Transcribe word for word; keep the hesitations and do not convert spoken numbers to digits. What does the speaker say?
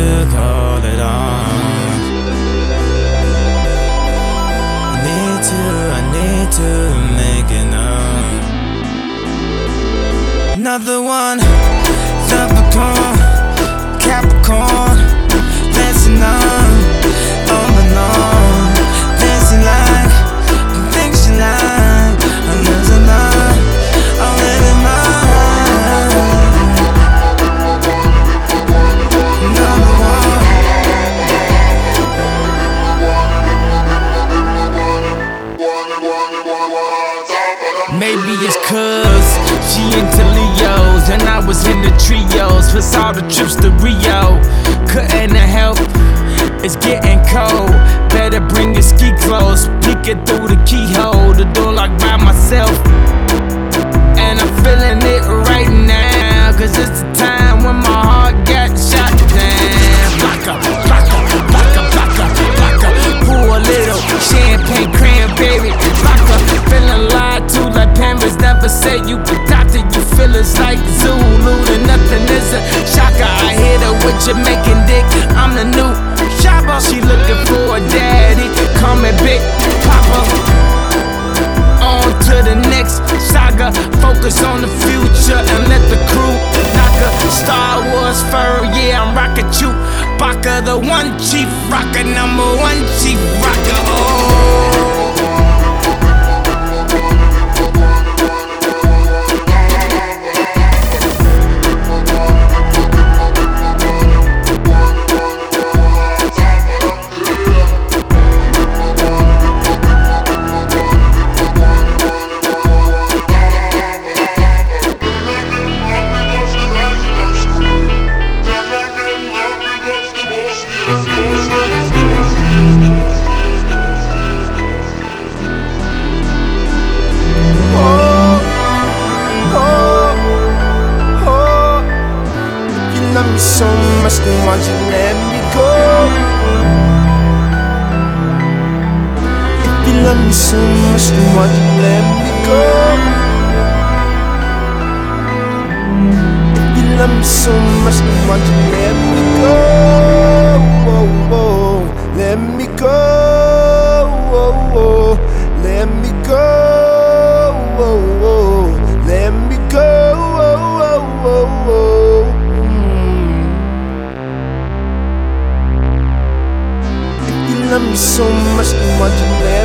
to call it on. I need to, I need to make it known. Another one, Leprechaun, Capricorn, dancing on, on and on, dancing like the things you like. I'm losing love, I'm living mine. Another one. Maybe it's cause she into Leos and I was in the trios. Plus all the trips to Rio, couldn't help, it's getting cold. Better bring your ski clothes, peeking through the keyhole. The door locked by myself, and I'm feeling it right now. Cause it's the time when my heart got shot down. Blocka, blocka, blocka, blocka, blocka. Pour a little champagne cranberry. Blocka, feeling lied to like Pampers. Never say you could doctor your feelings like Zulu. And nothing is a shocker. I hit her with Jamaican dick. I'm the new shopper. She looking for a daddy. Call me Big Papa. On to the next saga. Focus on the future and let the crew knock her. Star Wars fur, yeah, I'm rockin' Chewbacca, the one chief rocker, number one chief rocker. Oh. Love me so much, then why'd you let me go? If you love me so much, then why'd you let me go? If you love me so much, then why'd you let me go? Whoa, whoa, let me go. Whoa, whoa, let me go. Whoa, whoa, let me go. Whoa, whoa, whoa. Love me so much, then why'd you let